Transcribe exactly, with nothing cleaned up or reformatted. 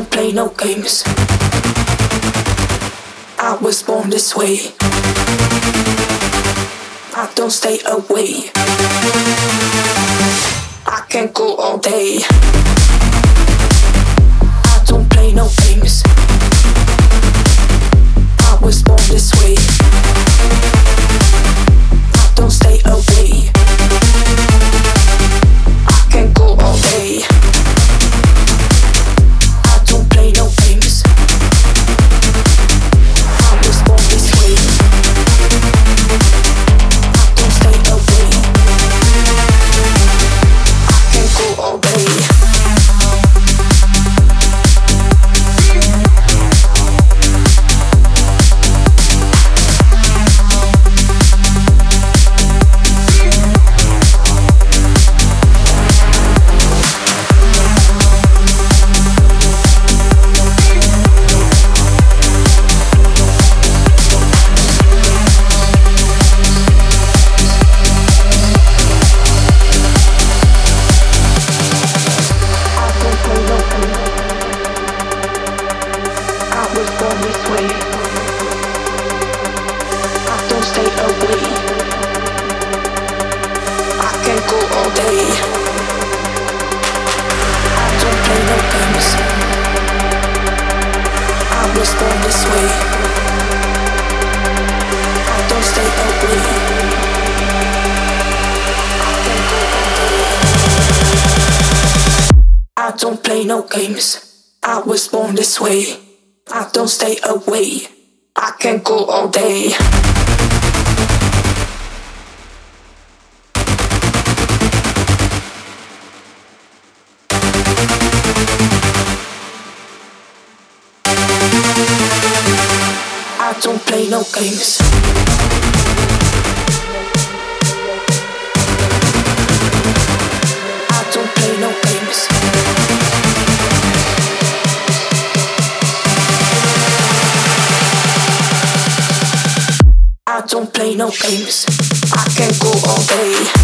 don't play no games. I was born this way. I don't stay away. I can go all day. I don't play no games. I was born this way. I don't stay away. I can go all day. I don't play no games. I was born this way. I don't stay away. I can go all day. I don't play no games. I was born this way. I don't stay away. I can go all day. I don't play no games. I don't play no games. I don't play no games. I can go all day.